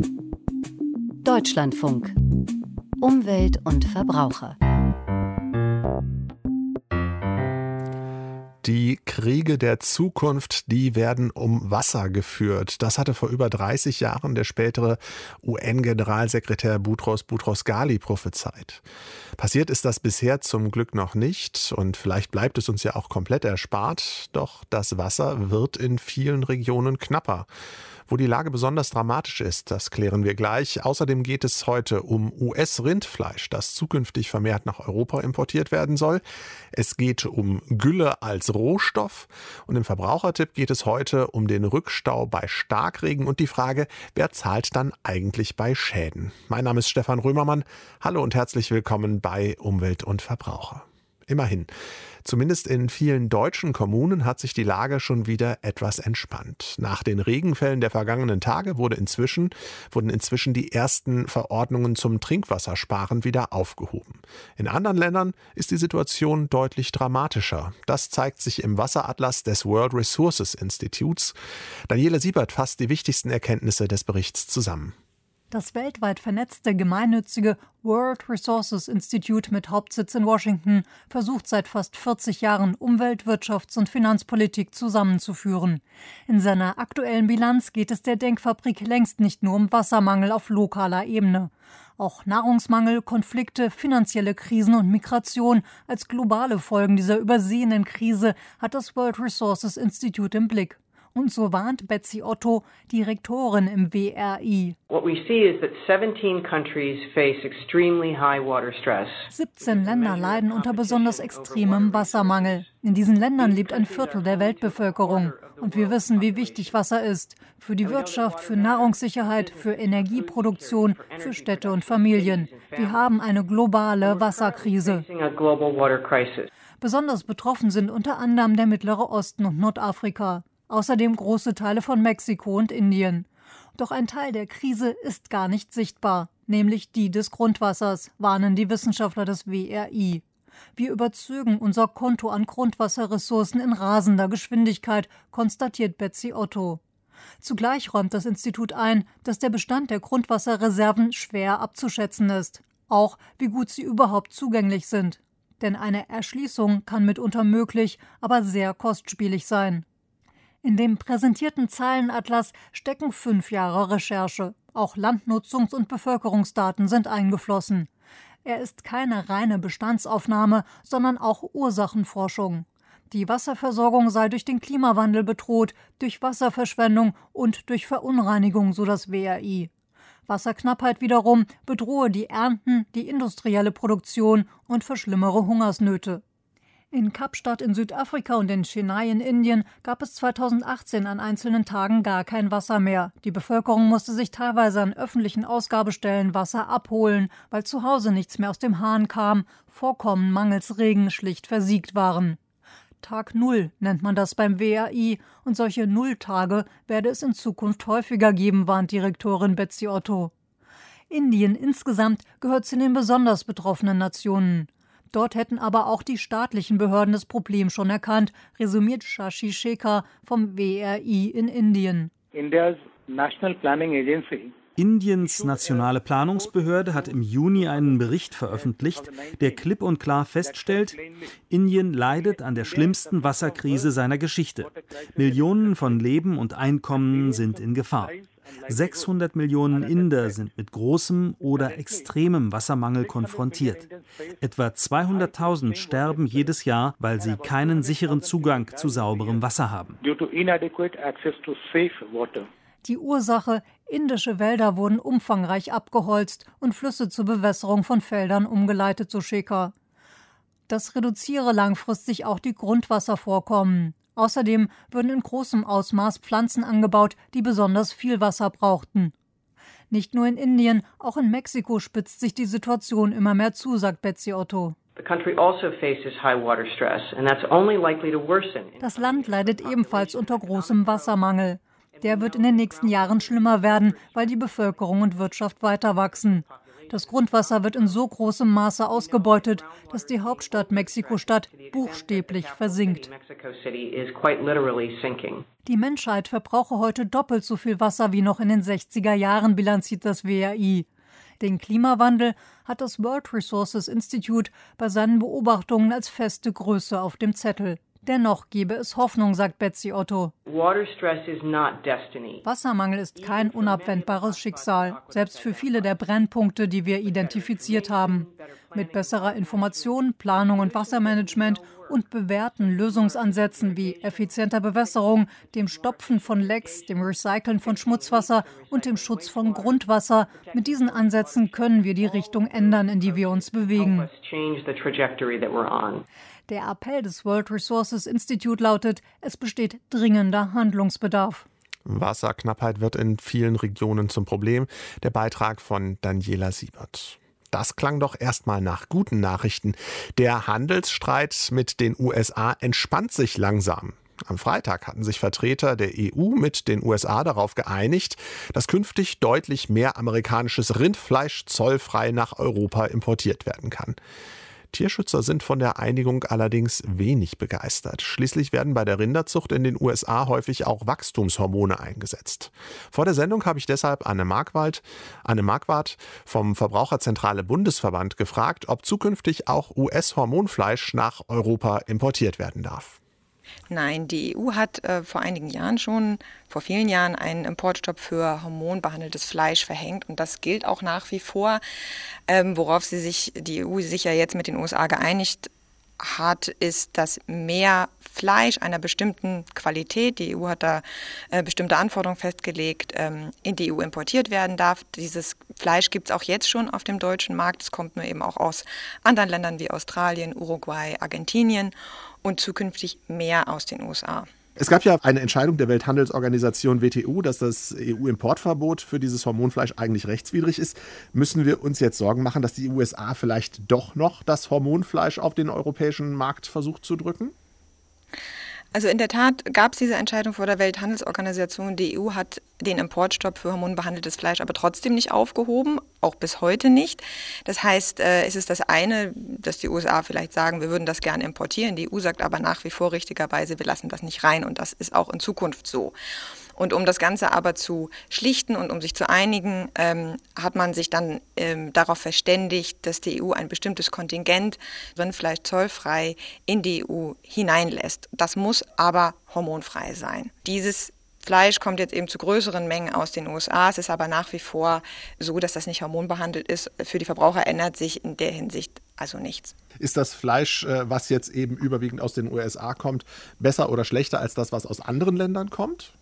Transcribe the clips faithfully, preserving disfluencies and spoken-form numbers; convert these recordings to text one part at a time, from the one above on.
Deutschlandfunk. Umwelt und Verbraucher. Die Kriege der Zukunft, die werden um Wasser geführt. Das hatte vor über dreißig Jahren der spätere U N-Generalsekretär Boutros Boutros-Ghali prophezeit. Passiert ist das bisher zum Glück noch nicht und vielleicht bleibt es uns ja auch komplett erspart. Doch das Wasser wird in vielen Regionen knapper. Wo die Lage besonders dramatisch ist, das klären wir gleich. Außerdem geht es heute um U S-Rindfleisch, das zukünftig vermehrt nach Europa importiert werden soll. Es geht um Gülle als Rohstoff. Und im Verbrauchertipp geht es heute um den Rückstau bei Starkregen und die Frage, wer zahlt dann eigentlich bei Schäden? Mein Name ist Stefan Römermann. Hallo und herzlich willkommen bei Umwelt und Verbraucher. Immerhin. Zumindest in vielen deutschen Kommunen hat sich die Lage schon wieder etwas entspannt. Nach den Regenfällen der vergangenen Tage wurde inzwischen, wurden inzwischen die ersten Verordnungen zum Trinkwassersparen wieder aufgehoben. In anderen Ländern ist die Situation deutlich dramatischer. Das zeigt sich im Wasseratlas des World Resources Institutes. Daniele Siebert fasst die wichtigsten Erkenntnisse des Berichts zusammen. Das weltweit vernetzte gemeinnützige World Resources Institute mit Hauptsitz in Washington versucht seit fast vierzig Jahren Umwelt-, Wirtschafts- und Finanzpolitik zusammenzuführen. In seiner aktuellen Bilanz geht es der Denkfabrik längst nicht nur um Wassermangel auf lokaler Ebene. Auch Nahrungsmangel, Konflikte, finanzielle Krisen und Migration als globale Folgen dieser übersehenen Krise hat das World Resources Institute im Blick. Und so warnt Betsy Otto, Direktorin im W R I. What we see is that seventeen countries face extremely high water stress. siebzehn Länder leiden unter besonders extremem Wassermangel. In diesen Ländern lebt ein Viertel der Weltbevölkerung. Und wir wissen, wie wichtig Wasser ist. Für die Wirtschaft, für Nahrungssicherheit, für Energieproduktion, für Städte und Familien. Wir haben eine globale Wasserkrise. Besonders betroffen sind unter anderem der Mittlere Osten und Nordafrika. Außerdem große Teile von Mexiko und Indien. Doch ein Teil der Krise ist gar nicht sichtbar, nämlich die des Grundwassers, warnen die Wissenschaftler des W R I. Wir überzögen unser Konto an Grundwasserressourcen in rasender Geschwindigkeit, konstatiert Betsy Otto. Zugleich räumt das Institut ein, dass der Bestand der Grundwasserreserven schwer abzuschätzen ist. Auch wie gut sie überhaupt zugänglich sind. Denn eine Erschließung kann mitunter möglich, aber sehr kostspielig sein. In dem präsentierten Zahlenatlas stecken fünf Jahre Recherche. Auch Landnutzungs- und Bevölkerungsdaten sind eingeflossen. Er ist keine reine Bestandsaufnahme, sondern auch Ursachenforschung. Die Wasserversorgung sei durch den Klimawandel bedroht, durch Wasserverschwendung und durch Verunreinigung, so das W R I. Wasserknappheit wiederum bedrohe die Ernten, die industrielle Produktion und verschlimmere Hungersnöte. In Kapstadt in Südafrika und in Chennai in Indien gab es zweitausendachtzehn an einzelnen Tagen gar kein Wasser mehr. Die Bevölkerung musste sich teilweise an öffentlichen Ausgabestellen Wasser abholen, weil zu Hause nichts mehr aus dem Hahn kam, Vorkommen mangels Regen schlicht versiegt waren. Tag Null nennt man das beim W R I und solche Nulltage werde es in Zukunft häufiger geben, warnt Direktorin Betsy Otto. Indien insgesamt gehört zu den besonders betroffenen Nationen. Dort hätten aber auch die staatlichen Behörden das Problem schon erkannt, resümiert Shashi Shekhar vom W R I in Indien. India's National Planning Agency Indiens nationale Planungsbehörde hat im Juni einen Bericht veröffentlicht, der klipp und klar feststellt, Indien leidet an der schlimmsten Wasserkrise seiner Geschichte. Millionen von Leben und Einkommen sind in Gefahr. sechshundert Millionen Inder sind mit großem oder extremem Wassermangel konfrontiert. Etwa zweihunderttausend sterben jedes Jahr, weil sie keinen sicheren Zugang zu sauberem Wasser haben. Die Ursache: indische Wälder wurden umfangreich abgeholzt und Flüsse zur Bewässerung von Feldern umgeleitet, so Shekhar. Das reduziere langfristig auch die Grundwasservorkommen. Außerdem würden in großem Ausmaß Pflanzen angebaut, die besonders viel Wasser brauchten. Nicht nur in Indien, auch in Mexiko spitzt sich die Situation immer mehr zu, sagt Betsy Otto. Das Land leidet ebenfalls unter großem Wassermangel. Der wird in den nächsten Jahren schlimmer werden, weil die Bevölkerung und Wirtschaft weiter wachsen. Das Grundwasser wird in so großem Maße ausgebeutet, dass die Hauptstadt Mexiko-Stadt buchstäblich versinkt. Die Menschheit verbrauche heute doppelt so viel Wasser wie noch in den sechziger Jahren, bilanziert das W R I. Den Klimawandel hat das World Resources Institute bei seinen Beobachtungen als feste Größe auf dem Zettel. Dennoch gebe es Hoffnung, sagt Betsy Otto. Wassermangel ist kein unabwendbares Schicksal, selbst für viele der Brennpunkte, die wir identifiziert haben. Mit besserer Information, Planung und Wassermanagement und bewährten Lösungsansätzen wie effizienter Bewässerung, dem Stopfen von Lecks, dem Recyceln von Schmutzwasser und dem Schutz von Grundwasser, mit diesen Ansätzen können wir die Richtung ändern, in die wir uns bewegen. Der Appell des World Resources Institute lautet, es besteht dringender Handlungsbedarf. Wasserknappheit wird in vielen Regionen zum Problem. Der Beitrag von Daniela Siebert. Das klang doch erstmal nach guten Nachrichten. Der Handelsstreit mit den U S A entspannt sich langsam. Am Freitag hatten sich Vertreter der E U mit den U S A darauf geeinigt, dass künftig deutlich mehr amerikanisches Rindfleisch zollfrei nach Europa importiert werden kann. Tierschützer sind von der Einigung allerdings wenig begeistert. Schließlich werden bei der Rinderzucht in den U S A häufig auch Wachstumshormone eingesetzt. Vor der Sendung habe ich deshalb Anne Marquardt, Anne Marquardt vom Verbraucherzentrale Bundesverband gefragt, ob zukünftig auch U S-Hormonfleisch nach Europa importiert werden darf. Nein, die E U hat äh, vor einigen Jahren schon, vor vielen Jahren, einen Importstopp für hormonbehandeltes Fleisch verhängt. Und das gilt auch nach wie vor, ähm, worauf sie sich, die E U sich ja jetzt mit den U S A geeinigt hat, ist, dass mehr Fleisch einer bestimmten Qualität, die E U hat da äh, bestimmte Anforderungen festgelegt, ähm, in die E U importiert werden darf. Dieses Fleisch gibt es auch jetzt schon auf dem deutschen Markt. Es kommt nur eben auch aus anderen Ländern wie Australien, Uruguay, Argentinien und zukünftig mehr aus den U S A. Es gab ja eine Entscheidung der Welthandelsorganisation W T O, dass das E U-Importverbot für dieses Hormonfleisch eigentlich rechtswidrig ist. Müssen wir uns jetzt Sorgen machen, dass die U S A vielleicht doch noch das Hormonfleisch auf den europäischen Markt versucht zu drücken? Also in der Tat gab es diese Entscheidung vor der Welthandelsorganisation. Die E U hat den Importstopp für hormonbehandeltes Fleisch aber trotzdem nicht aufgehoben, auch bis heute nicht. Das heißt, äh, es ist das eine, dass die U S A vielleicht sagen, wir würden das gerne importieren. Die E U sagt aber nach wie vor richtigerweise, wir lassen das nicht rein und das ist auch in Zukunft so. Und um das Ganze aber zu schlichten und um sich zu einigen, ähm, hat man sich dann ähm, darauf verständigt, dass die E U ein bestimmtes Kontingent Rindfleisch zollfrei in die E U hineinlässt. Das muss aber hormonfrei sein. Dieses Fleisch kommt jetzt eben zu größeren Mengen aus den U S A. Es ist aber nach wie vor so, dass das nicht hormonbehandelt ist. Für die Verbraucher ändert sich in der Hinsicht also nichts. Ist das Fleisch, was jetzt eben überwiegend aus den U S A kommt, besser oder schlechter als das, was aus anderen Ländern kommt?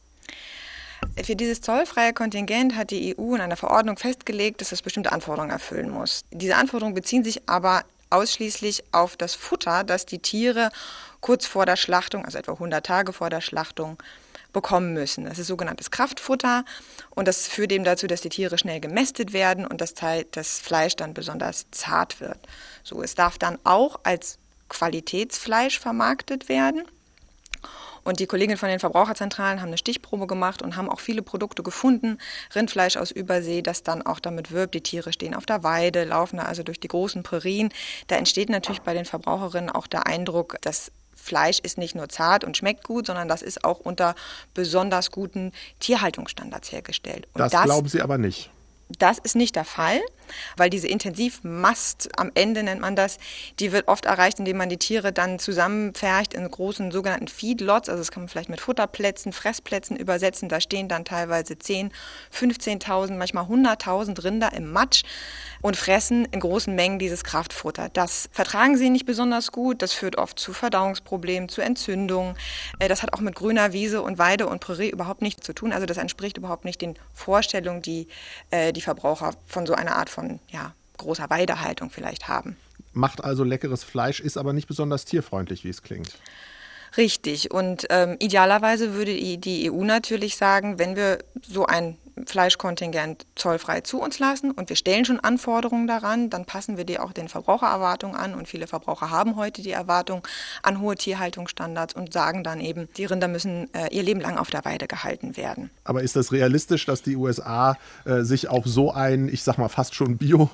Für dieses zollfreie Kontingent hat die E U in einer Verordnung festgelegt, dass es bestimmte Anforderungen erfüllen muss. Diese Anforderungen beziehen sich aber ausschließlich auf das Futter, das die Tiere kurz vor der Schlachtung, also etwa hundert Tage vor der Schlachtung, bekommen müssen. Das ist sogenanntes Kraftfutter und das führt eben dazu, dass die Tiere schnell gemästet werden und das, das Fleisch dann besonders zart wird. So, es darf dann auch als Qualitätsfleisch vermarktet werden. Und die Kolleginnen von den Verbraucherzentralen haben eine Stichprobe gemacht und haben auch viele Produkte gefunden, Rindfleisch aus Übersee, das dann auch damit wirbt, die Tiere stehen auf der Weide, laufen da also durch die großen Prärien. Da entsteht natürlich bei den Verbraucherinnen auch der Eindruck, dass Fleisch ist nicht nur zart und schmeckt gut, sondern das ist auch unter besonders guten Tierhaltungsstandards hergestellt. Und das, das glauben Sie aber nicht. Das ist nicht der Fall, weil diese Intensivmast, am Ende nennt man das, die wird oft erreicht, indem man die Tiere dann zusammenpfercht in großen sogenannten Feedlots. Also das kann man vielleicht mit Futterplätzen, Fressplätzen übersetzen. Da stehen dann teilweise zehntausend, fünfzehntausend, manchmal hunderttausend Rinder im Matsch und fressen in großen Mengen dieses Kraftfutter. Das vertragen sie nicht besonders gut. Das führt oft zu Verdauungsproblemen, zu Entzündungen. Das hat auch mit grüner Wiese und Weide und Prärie überhaupt nichts zu tun. Also das entspricht überhaupt nicht den Vorstellungen, die die Verbraucher von so einer Art von ja, großer Weidehaltung vielleicht haben. Macht also leckeres Fleisch, ist aber nicht besonders tierfreundlich, wie es klingt. Richtig. Und ähm, idealerweise würde die, die E U natürlich sagen, wenn wir so ein Fleischkontingent zollfrei zu uns lassen und wir stellen schon Anforderungen daran, dann passen wir die auch den Verbrauchererwartungen an und viele Verbraucher haben heute die Erwartung an hohe Tierhaltungsstandards und sagen dann eben, die Rinder müssen äh, ihr Leben lang auf der Weide gehalten werden. Aber ist das realistisch, dass die U S A äh, sich auf so ein, ich sag mal fast schon Bio,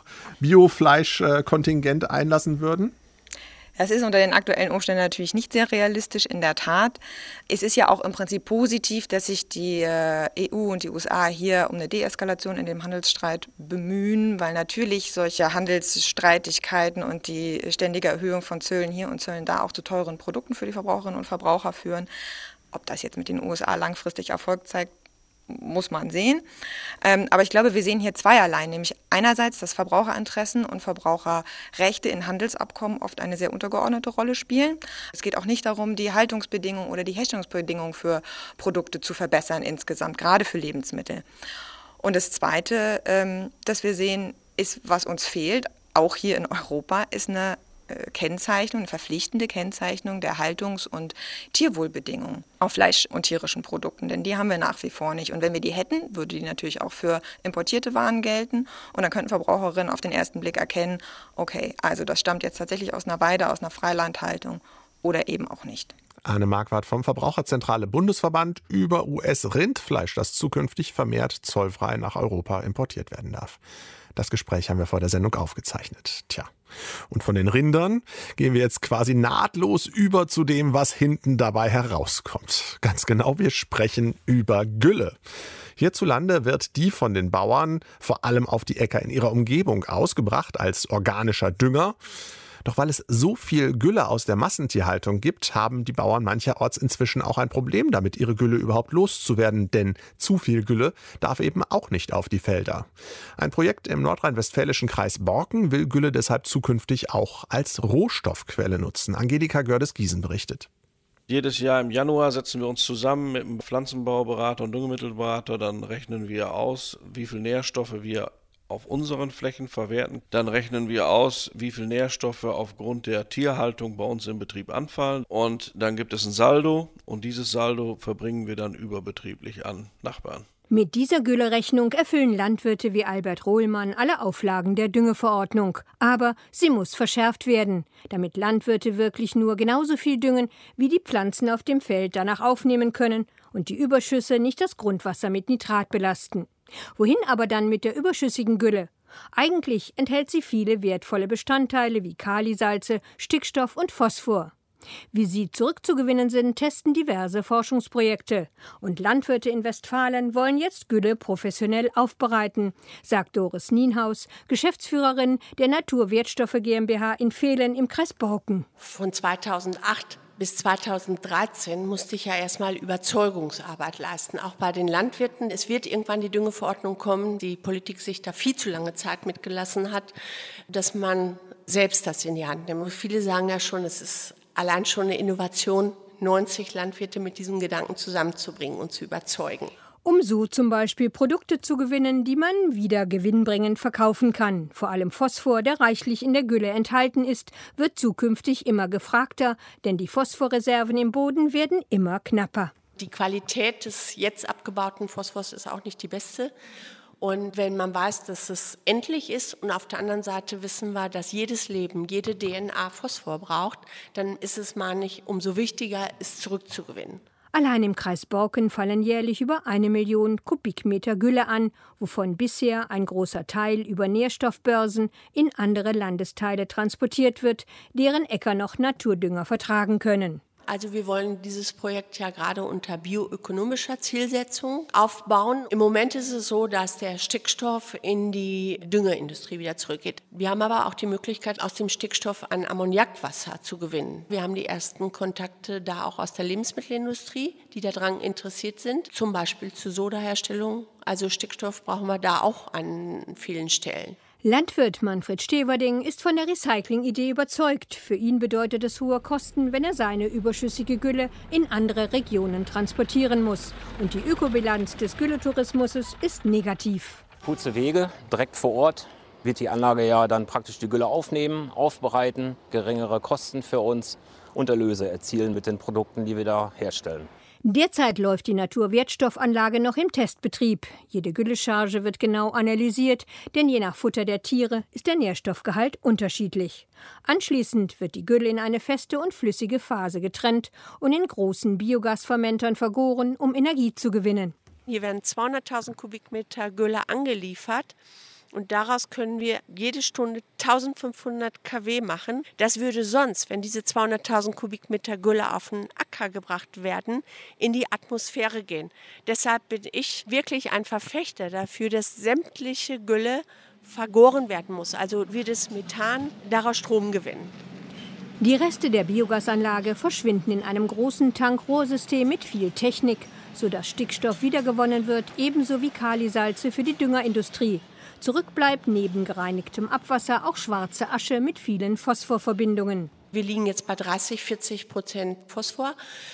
Bio-Fleisch-Kontingent einlassen würden? Das ist unter den aktuellen Umständen natürlich nicht sehr realistisch, in der Tat. Es ist ja auch im Prinzip positiv, dass sich die E U und die U S A hier um eine Deeskalation in dem Handelsstreit bemühen, weil natürlich solche Handelsstreitigkeiten und die ständige Erhöhung von Zöllen hier und Zöllen da auch zu teuren Produkten für die Verbraucherinnen und Verbraucher führen. Ob das jetzt mit den U S A langfristig Erfolg zeigt, muss man sehen. Ähm, aber ich glaube, wir sehen hier zweierlei, nämlich einerseits, dass Verbraucherinteressen und Verbraucherrechte in Handelsabkommen oft eine sehr untergeordnete Rolle spielen. Es geht auch nicht darum, die Haltungsbedingungen oder die Herstellungsbedingungen für Produkte zu verbessern insgesamt, gerade für Lebensmittel. Und das Zweite, ähm, das wir sehen, ist, was uns fehlt, auch hier in Europa, ist eine Kennzeichnung, eine verpflichtende Kennzeichnung der Haltungs- und Tierwohlbedingungen auf Fleisch- und tierischen Produkten, denn die haben wir nach wie vor nicht. Und wenn wir die hätten, würde die natürlich auch für importierte Waren gelten und dann könnten Verbraucherinnen auf den ersten Blick erkennen, okay, also das stammt jetzt tatsächlich aus einer Weide, aus einer Freilandhaltung oder eben auch nicht. Anne Marquardt vom Verbraucherzentrale Bundesverband über U S-Rindfleisch, das zukünftig vermehrt zollfrei nach Europa importiert werden darf. Das Gespräch haben wir vor der Sendung aufgezeichnet. Tja, und von den Rindern gehen wir jetzt quasi nahtlos über zu dem, was hinten dabei herauskommt. Ganz genau, wir sprechen über Gülle. Hierzulande wird die von den Bauern vor allem auf die Äcker in ihrer Umgebung ausgebracht als organischer Dünger. Doch weil es so viel Gülle aus der Massentierhaltung gibt, haben die Bauern mancherorts inzwischen auch ein Problem damit, ihre Gülle überhaupt loszuwerden. Denn zu viel Gülle darf eben auch nicht auf die Felder. Ein Projekt im nordrhein-westfälischen Kreis Borken will Gülle deshalb zukünftig auch als Rohstoffquelle nutzen. Angelika Gördes-Giesen berichtet. Jedes Jahr im Januar setzen wir uns zusammen mit einem Pflanzenbauberater und Düngemittelberater. Dann rechnen wir aus, wie viel Nährstoffe wir auf unseren Flächen verwerten. Dann rechnen wir aus, wie viel Nährstoffe aufgrund der Tierhaltung bei uns im Betrieb anfallen. Und dann gibt es ein Saldo und dieses Saldo verbringen wir dann überbetrieblich an Nachbarn. Mit dieser Güllerechnung erfüllen Landwirte wie Albert Rohlmann alle Auflagen der Düngeverordnung. Aber sie muss verschärft werden, damit Landwirte wirklich nur genauso viel düngen, wie die Pflanzen auf dem Feld danach aufnehmen können und die Überschüsse nicht das Grundwasser mit Nitrat belasten. Wohin aber dann mit der überschüssigen Gülle? Eigentlich enthält sie viele wertvolle Bestandteile wie Kalisalze, Stickstoff und Phosphor. Wie sie zurückzugewinnen sind, testen diverse Forschungsprojekte. Und Landwirte in Westfalen wollen jetzt Gülle professionell aufbereiten, sagt Doris Nienhaus, Geschäftsführerin der Naturwertstoffe GmbH in Vehlen im Kreis Borken. Von zweitausendacht bis zweitausenddreizehn musste ich ja erstmal Überzeugungsarbeit leisten, auch bei den Landwirten. Es wird irgendwann die Düngeverordnung kommen, die Politik sich da viel zu lange Zeit mitgelassen hat, dass man selbst das in die Hand nimmt. Und viele sagen ja schon, es ist allein schon eine Innovation, neunzig Landwirte mit diesem Gedanken zusammenzubringen und zu überzeugen. Um so zum Beispiel Produkte zu gewinnen, die man wieder gewinnbringend verkaufen kann. Vor allem Phosphor, der reichlich in der Gülle enthalten ist, wird zukünftig immer gefragter, denn die Phosphorreserven im Boden werden immer knapper. Die Qualität des jetzt abgebauten Phosphors ist auch nicht die beste. Und wenn man weiß, dass es endlich ist und auf der anderen Seite wissen wir, dass jedes Leben, jede D N A Phosphor braucht, dann ist es mal nicht umso wichtiger, es zurückzugewinnen. Allein im Kreis Borken fallen jährlich über eine Million Kubikmeter Gülle an, wovon bisher ein großer Teil über Nährstoffbörsen in andere Landesteile transportiert wird, deren Äcker noch Naturdünger vertragen können. Also wir wollen dieses Projekt ja gerade unter bioökonomischer Zielsetzung aufbauen. Im Moment ist es so, dass der Stickstoff in die Düngeindustrie wieder zurückgeht. Wir haben aber auch die Möglichkeit, aus dem Stickstoff ein Ammoniakwasser zu gewinnen. Wir haben die ersten Kontakte da auch aus der Lebensmittelindustrie, die daran interessiert sind, zum Beispiel zur Sodaherstellung. Also Stickstoff brauchen wir da auch an vielen Stellen. Landwirt Manfred Steverding ist von der Recycling-Idee überzeugt. Für ihn bedeutet es hohe Kosten, wenn er seine überschüssige Gülle in andere Regionen transportieren muss. Und die Ökobilanz des Gülletourismus ist negativ. Kurze Wege, direkt vor Ort wird die Anlage ja dann praktisch die Gülle aufnehmen, aufbereiten, geringere Kosten für uns und Erlöse erzielen mit den Produkten, die wir da herstellen. Derzeit läuft die Naturwertstoffanlage noch im Testbetrieb. Jede Güllecharge wird genau analysiert, denn je nach Futter der Tiere ist der Nährstoffgehalt unterschiedlich. Anschließend wird die Gülle in eine feste und flüssige Phase getrennt und in großen Biogasfermentern vergoren, um Energie zu gewinnen. Hier werden zweihunderttausend Kubikmeter Gülle angeliefert. Und daraus können wir jede Stunde eintausendfünfhundert Kilowatt machen. Das würde sonst, wenn diese zweihunderttausend Kubikmeter Gülle auf den Acker gebracht werden, in die Atmosphäre gehen. Deshalb bin ich wirklich ein Verfechter dafür, dass sämtliche Gülle vergoren werden muss. Also wir das Methan daraus Strom gewinnen. Die Reste der Biogasanlage verschwinden in einem großen Tankrohrsystem mit viel Technik, sodass Stickstoff wiedergewonnen wird, ebenso wie Kalisalze für die Düngerindustrie. Zurück bleibt neben gereinigtem Abwasser auch schwarze Asche mit vielen Phosphorverbindungen. Wir liegen jetzt bei dreißig, vierzig Prozent Phosphor.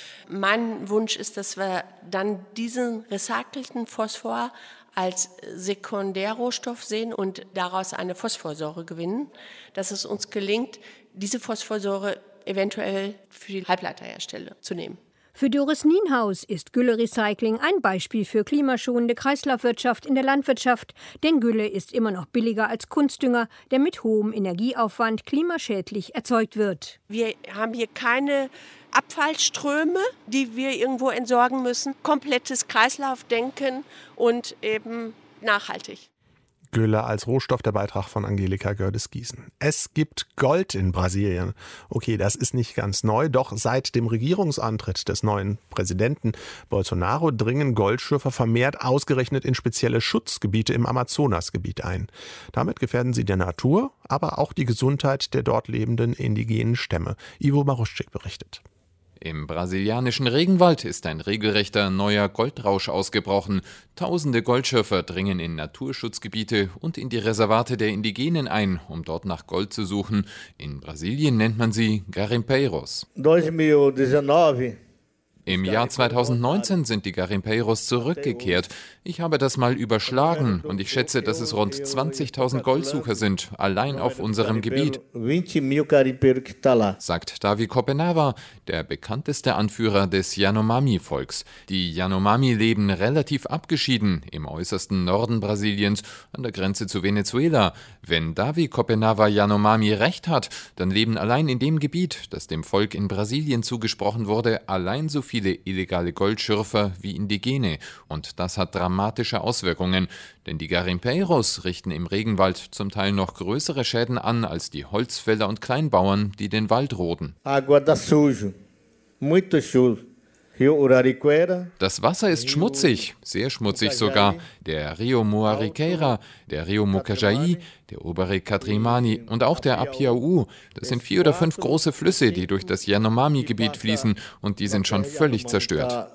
Mein Wunsch ist, dass wir dann diesen recycelten Phosphor als Sekundärrohstoff sehen und daraus eine Phosphorsäure gewinnen. Dass es uns gelingt, diese Phosphorsäure eventuell für die Halbleiterherstellung zu nehmen. Für Doris Nienhaus ist Güllerecycling ein Beispiel für klimaschonende Kreislaufwirtschaft in der Landwirtschaft, denn Gülle ist immer noch billiger als Kunstdünger, der mit hohem Energieaufwand klimaschädlich erzeugt wird. Wir haben hier keine Abfallströme, die wir irgendwo entsorgen müssen. Komplettes Kreislaufdenken und eben nachhaltig. Gülle als Rohstoff, der Beitrag von Angelika Gördes-Giesen. Es gibt Gold in Brasilien. Okay, das ist nicht ganz neu, doch seit dem Regierungsantritt des neuen Präsidenten Bolsonaro dringen Goldschürfer vermehrt ausgerechnet in spezielle Schutzgebiete im Amazonasgebiet ein. Damit gefährden sie der Natur, aber auch die Gesundheit der dort lebenden indigenen Stämme. Ivo Maruschik berichtet. Im brasilianischen Regenwald ist ein regelrechter neuer Goldrausch ausgebrochen. Tausende Goldschürfer dringen in Naturschutzgebiete und in die Reservate der Indigenen ein, um dort nach Gold zu suchen. In Brasilien nennt man sie Garimpeiros. Im Jahr zweitausendneunzehn sind die Garimpeiros zurückgekehrt. Ich habe das mal überschlagen und ich schätze, dass es rund zwanzigtausend Goldsucher sind, allein auf unserem Gebiet, sagt Davi Copenhaver, der bekannteste Anführer des Yanomami-Volks. Die Yanomami leben relativ abgeschieden im äußersten Norden Brasiliens, an der Grenze zu Venezuela. Wenn Davi Copenhaver Yanomami recht hat, dann leben allein in dem Gebiet, das dem Volk in Brasilien zugesprochen wurde, allein so viele illegale Goldschürfer wie Indigene. Und das hat dramatische Auswirkungen, denn die Garimpeiros richten im Regenwald zum Teil noch größere Schäden an als die Holzfäller und Kleinbauern, die den Wald roden. Das Wasser ist schmutzig, sehr schmutzig sogar. Der Rio Moariqueira, der Rio Mucajaí, der obere Catrimani und auch der Apiaú. Das sind vier oder fünf große Flüsse, die durch das Yanomami-Gebiet fließen und die sind schon völlig zerstört.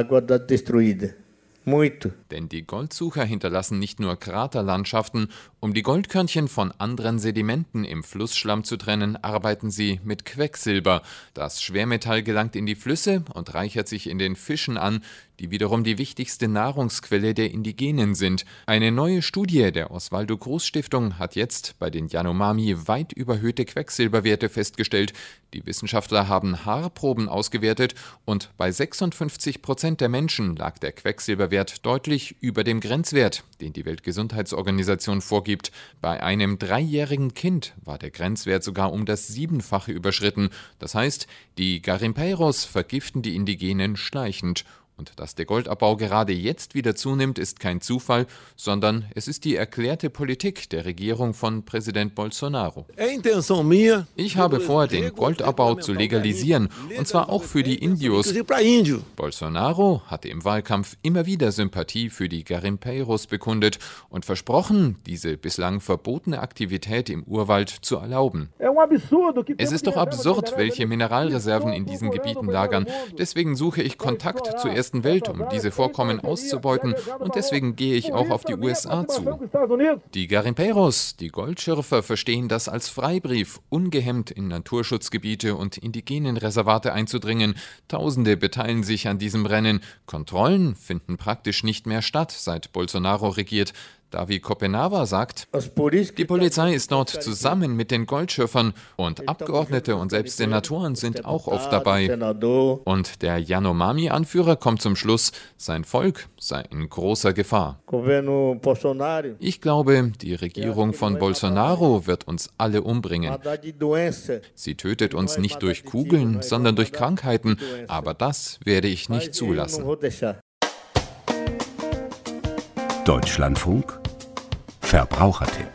Denn die Goldsucher hinterlassen nicht nur Kraterlandschaften. Um die Goldkörnchen von anderen Sedimenten im Flussschlamm zu trennen, arbeiten sie mit Quecksilber. Das Schwermetall gelangt in die Flüsse und reichert sich in den Fischen an, die wiederum die wichtigste Nahrungsquelle der Indigenen sind. Eine neue Studie der Oswaldo Cruz Stiftung hat jetzt bei den Yanomami weit überhöhte Quecksilberwerte festgestellt. Die Wissenschaftler haben Haarproben ausgewertet und bei sechsundfünfzig Prozent der Menschen lag der Quecksilberwert deutlich über dem Grenzwert, den die Weltgesundheitsorganisation vorgibt. Bei einem dreijährigen Kind war der Grenzwert sogar um das Siebenfache überschritten. Das heißt, die Garimpeiros vergiften die Indigenen schleichend. Und dass der Goldabbau gerade jetzt wieder zunimmt, ist kein Zufall, sondern es ist die erklärte Politik der Regierung von Präsident Bolsonaro. Ich habe vor, den Goldabbau zu legalisieren, und zwar auch für die Indios. Bolsonaro hatte im Wahlkampf immer wieder Sympathie für die Garimpeiros bekundet und versprochen, diese bislang verbotene Aktivität im Urwald zu erlauben. Es ist doch absurd, welche Mineralreserven in diesen Gebieten lagern. Deswegen suche ich Kontakt zur ersten Welt, um diese Vorkommen auszubeuten, und deswegen gehe ich auch auf die U S A zu. Die Garimpeiros, die Goldschürfer, verstehen das als Freibrief, ungehemmt in Naturschutzgebiete und indigenen Reservate einzudringen. Tausende beteiligen sich an diesem Rennen. Kontrollen finden praktisch nicht mehr statt, seit Bolsonaro regiert. Davi Kopenava sagt, die Polizei ist dort zusammen mit den Goldschürfern und Abgeordnete und selbst Senatoren sind auch oft dabei. Und der Yanomami-Anführer kommt zum Schluss, sein Volk sei in großer Gefahr. Ich glaube, die Regierung von Bolsonaro wird uns alle umbringen. Sie tötet uns nicht durch Kugeln, sondern durch Krankheiten, aber das werde ich nicht zulassen. Deutschlandfunk Verbrauchertipp.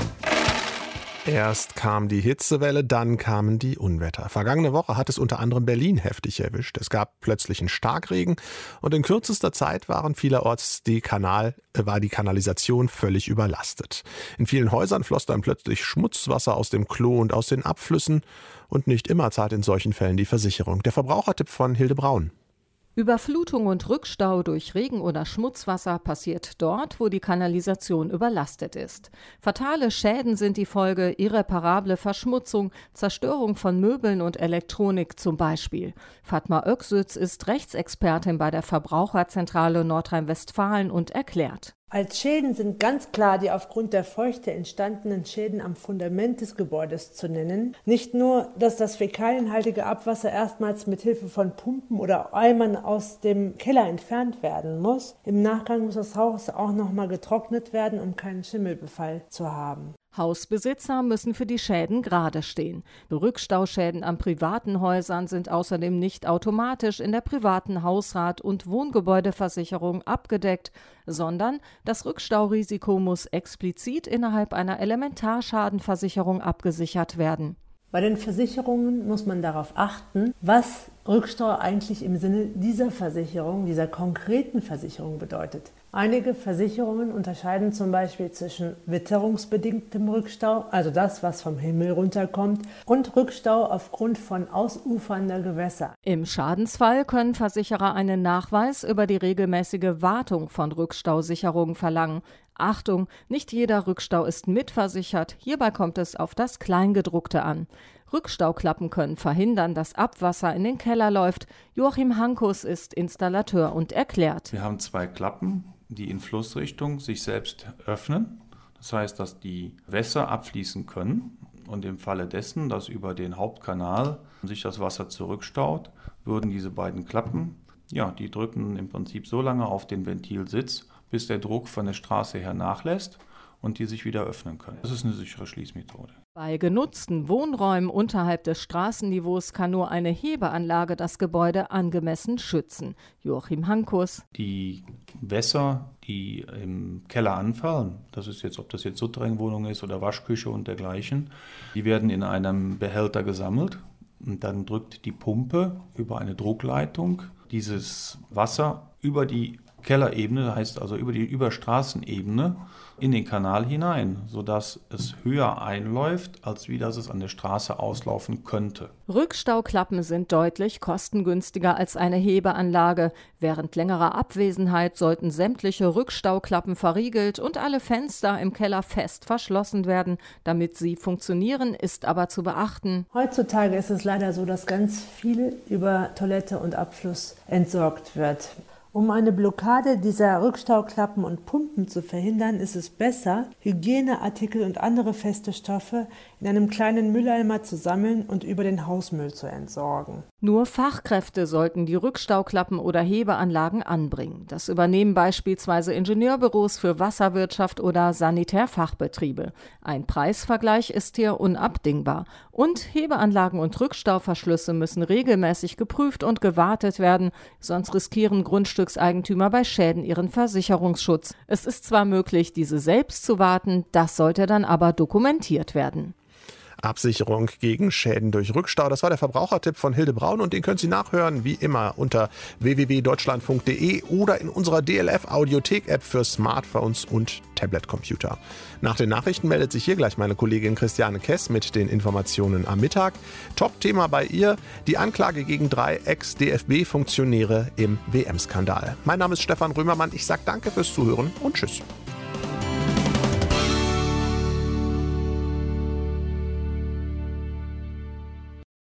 Erst kam die Hitzewelle, dann kamen die Unwetter. Vergangene Woche hat es unter anderem Berlin heftig erwischt. Es gab plötzlichen Starkregen und in kürzester Zeit waren vielerorts die Kanal, äh, war die Kanalisation völlig überlastet. In vielen Häusern floss dann plötzlich Schmutzwasser aus dem Klo und aus den Abflüssen und nicht immer zahlt in solchen Fällen die Versicherung. Der Verbrauchertipp von Hilde Braun. Überflutung und Rückstau durch Regen oder Schmutzwasser passiert dort, wo die Kanalisation überlastet ist. Fatale Schäden sind die Folge, irreparable Verschmutzung, Zerstörung von Möbeln und Elektronik zum Beispiel. Fatma Öksüz ist Rechtsexpertin bei der Verbraucherzentrale Nordrhein-Westfalen und erklärt. Als Schäden sind ganz klar die aufgrund der Feuchte entstandenen Schäden am Fundament des Gebäudes zu nennen. Nicht nur, dass das fäkalienhaltige Abwasser erstmals mit Hilfe von Pumpen oder Eimern aus dem Keller entfernt werden muss. Im Nachgang muss das Haus auch nochmal getrocknet werden, um keinen Schimmelbefall zu haben. Hausbesitzer müssen für die Schäden gerade stehen. Rückstauschäden an privaten Häusern sind außerdem nicht automatisch in der privaten Hausrat- und Wohngebäudeversicherung abgedeckt, sondern das Rückstaurisiko muss explizit innerhalb einer Elementarschadenversicherung abgesichert werden. Bei den Versicherungen muss man darauf achten, was Rückstau eigentlich im Sinne dieser Versicherung, dieser konkreten Versicherung bedeutet. Einige Versicherungen unterscheiden zum Beispiel zwischen witterungsbedingtem Rückstau, also das, was vom Himmel runterkommt, und Rückstau aufgrund von ausufernder Gewässer. Im Schadensfall können Versicherer einen Nachweis über die regelmäßige Wartung von Rückstausicherungen verlangen. Achtung, nicht jeder Rückstau ist mitversichert, hierbei kommt es auf das Kleingedruckte an. Rückstauklappen können verhindern, dass Abwasser in den Keller läuft. Joachim Hankus ist Installateur und erklärt. Wir haben zwei Klappen, die in Flussrichtung sich selbst öffnen. Das heißt, dass die Wässer abfließen können. Und im Falle dessen, dass über den Hauptkanal sich das Wasser zurückstaut, würden diese beiden Klappen, ja, die drücken im Prinzip so lange auf den Ventilsitz, bis der Druck von der Straße her nachlässt und die sich wieder öffnen können. Das ist eine sichere Schließmethode. Bei genutzten Wohnräumen unterhalb des Straßenniveaus kann nur eine Hebeanlage das Gebäude angemessen schützen. Joachim Hankus. Die Wässer, die im Keller anfallen, das ist jetzt, ob das jetzt Souterrainwohnung ist oder Waschküche und dergleichen, die werden in einem Behälter gesammelt und dann drückt die Pumpe über eine Druckleitung dieses Wasser über die Kellerebene, heißt also über die Überstraßenebene, in den Kanal hinein, sodass es höher einläuft, als wie das es an der Straße auslaufen könnte. Rückstauklappen sind deutlich kostengünstiger als eine Hebeanlage. Während längerer Abwesenheit sollten sämtliche Rückstauklappen verriegelt und alle Fenster im Keller fest verschlossen werden. Damit sie funktionieren, ist aber zu beachten: Heutzutage ist es leider so, dass ganz viel über Toilette und Abfluss entsorgt wird. Um eine Blockade dieser Rückstauklappen und Pumpen zu verhindern, ist es besser, Hygieneartikel und andere feste Stoffe in einem kleinen Mülleimer zu sammeln und über den Hausmüll zu entsorgen. Nur Fachkräfte sollten die Rückstauklappen oder Hebeanlagen anbringen. Das übernehmen beispielsweise Ingenieurbüros für Wasserwirtschaft oder Sanitärfachbetriebe. Ein Preisvergleich ist hier unabdingbar. Und Hebeanlagen und Rückstauverschlüsse müssen regelmäßig geprüft und gewartet werden, sonst riskieren Grundstückseigentümer bei Schäden ihren Versicherungsschutz. Es ist zwar möglich, diese selbst zu warten, das sollte dann aber dokumentiert werden. Absicherung gegen Schäden durch Rückstau. Das war der Verbrauchertipp von Hilde Braun und den können Sie nachhören, wie immer, unter w w w punkt deutschlandfunk punkt de oder in unserer D L F-Audiothek-App für Smartphones und Tablet-Computer. Nach den Nachrichten meldet sich hier gleich meine Kollegin Christiane Kess mit den Informationen am Mittag. Top-Thema bei ihr: die Anklage gegen drei Ex-D F B-Funktionäre im W M-Skandal. Mein Name ist Stefan Römermann. Ich sage danke fürs Zuhören und tschüss.